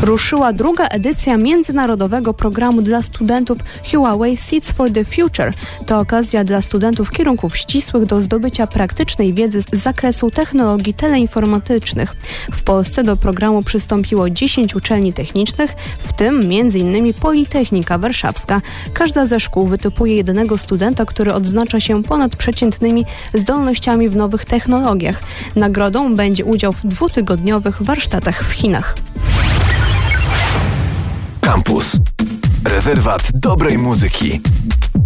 Ruszyła druga edycja międzynarodowego programu dla studentów Huawei Seeds for the Future. To okazja dla studentów kierunków ścisłych do zdobycia praktycznej wiedzy z zakresu technologii teleinformatycznych. W Polsce do programu przystąpiło 10 uczelni technicznych, w tym m.in. Politechnika Warszawska. Każda ze szkół wytypuje jednego studenta, który odznacza się ponadprzeciętnymi zdolnościami w nowych technologiach. Nagrodą będzie udział w 2-tygodniowych warsztatach w Chinach. Campus. Rezerwat dobrej muzyki.